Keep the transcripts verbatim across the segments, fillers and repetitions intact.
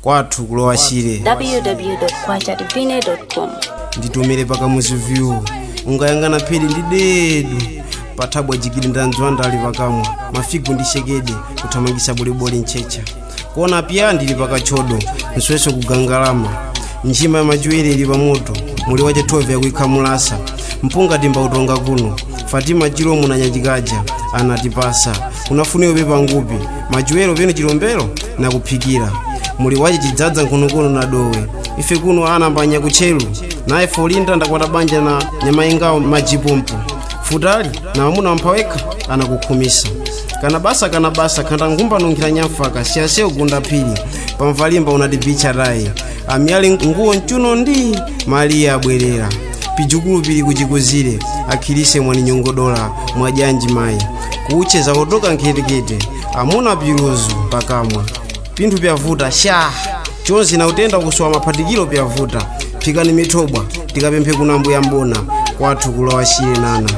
kwathu kulowa shire w w w dot kwacha divine dot com. nditumire paka muzivyu ungayangana phiri ndi dedu pathabwa jikili ndanzwa ndali pakamwa mafigu ndi shekede kuthamangisa boliboli nchecha kuona pia ndili pakachodo nsweso kugangalama njima ya majuwere ili pamoto muli wache twelve yakuikha mulasa mpunga timba utonga kuno Fatima chilo munanyajikaja anatipasa unafuniwe pepa ngupi majuwero pene chilombero na kuphikira muli wache chidzadza nkunokono na dowe ife kuno anambanya kuchelu naye folinda ndakwata banja na nyama ingao majipompo futali na amuna wampaweka anakukhumisa kana basa kana basa khanda ngumba nunkhira nyamfaka siyaseo gunda phiri pamvalimba unatipicha rai amiyali nguo nchuno ndi Maria abwerera pijukulu pili kuchikuzire akhilise mwani nyongodola mwajanji mai kuucheza otoka nkhetekete amuna piruzu pakamwa pinthu pyavuta sha chonzi na utenda kuswa maphatikilo pyavuta phikani mithobwa tikapemphe kunambo ya mbona kwathu kulowa shire nana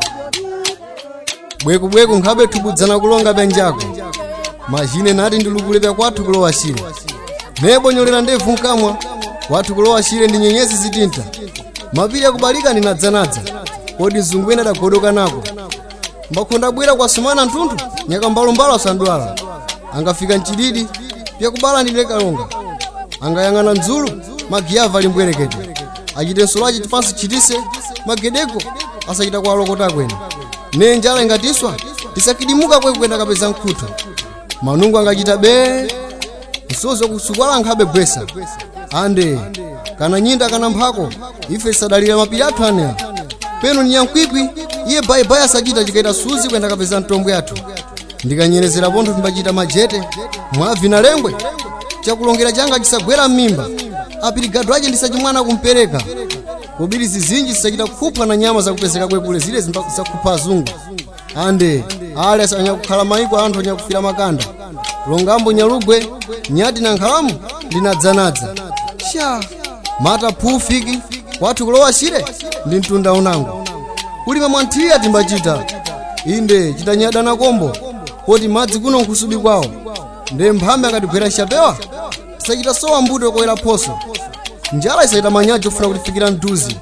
bweku bweku nkhabe thukudzana kulonga benjako majine nati ndilukule pya kwathu kulowa shire nebonyolera ndevu nkamwa kwathu kulowa shire ndi nyenyezi zitinta mapiri akubalika ndinadzanadza kodi zungu ena dagodoka nako mbakhonda bwera kwa sumana ntuntu nyaka mbalombalo asandwala angafika nchididi pya kubala ndile kalonga angayang'ana nzulu magiyava limbwerekete achite nsolache chifansi chitise magedeko asachita kwa lokota kwene ne njala ingatiswa tisakidimuka kwe kwenda kapeza nkhuto manungu angachita be usozo kusukwala nkhabe gwesa ande kana nyinda kana mphako ife sadalira mapiri athu ane peno ni yankwikwi iye baibai asachita chikaita suzi kwenda kapeza ntombo yathu ndikanyerezera pontho timbachita majete mwavi na lengwe chakulongera changa chisagwera mmimba apirigado ache ndisachimwana kumpereka kobiri zizinji zisachita kuphwa na nyama zakupezeka kwekule zile zakupha azungu ande ale asanya kukhala maiko anthu anyakufira makanda longambo nyalugwe nyati na nkhalamu linadzanadza sha mata phufiki kwathu kulowa shire ndi mtunda unango kulima mwanthiya timbachita inde chitanyada na kombo poti madzi kuno nkusudi kwawo nde mphambe akatigwera shapewa sachita sowa mbuto koera phoso njala isaita manyaji ofuna kutifikira mduzi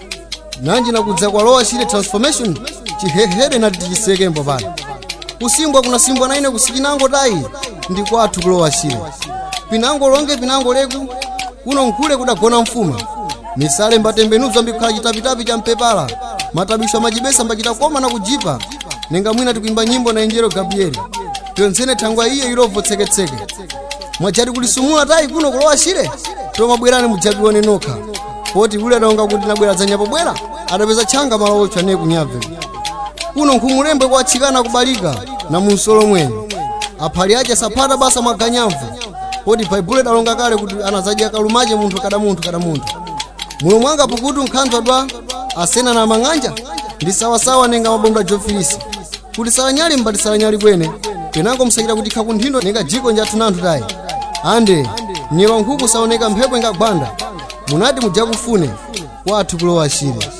nanji nakudza kwa lowa shire transformation chihehede nati tichisekembo pano kusimbwa kuna simbwa na ine kusikinango tayi ndi kwathu kulowa shire pinango longe pinango leku kuno nkule kudagona mfuma misale mbatembenuzwa mbikhala chitapitapi cha mpepala matabisho majibesa mbachita koma na kujipa nenga mwina tikuimba nyimbo na Angelo Gabrieli tonzene thangwa iye irovo tseketseke mwachati kulisumula tayi kuno kulowa shire toma bwerani mujabione nokha poti ule adaonga kuti nabwera zanyapo bwera adapeza changa malawo chane kunyave kuno nkhumulembe kwa chikana kubalika na munsolo mwene aphali aje sapata basa mwaganyamvu poti Bible dalonga kale kuti anazaja kalumaje munthu kada munthu kada munthu mulo mwanga pukutu nkhanzwa dwa asena na mang'anja ndi sawa sawa nenga mabonda jofilisi kuti salanyali mbati salanyali kwene penango msakira kuti khakunthindo nenga jiko njathu nanthu tayi ande nyewa nkhuku saoneka mphepo ingagwanda munati mujakufune kwathu kulowa shire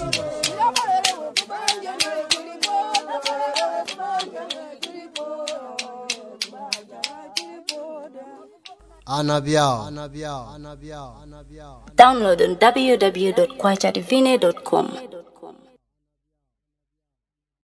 anabyao Download on w w w dot kwacha divine dot com.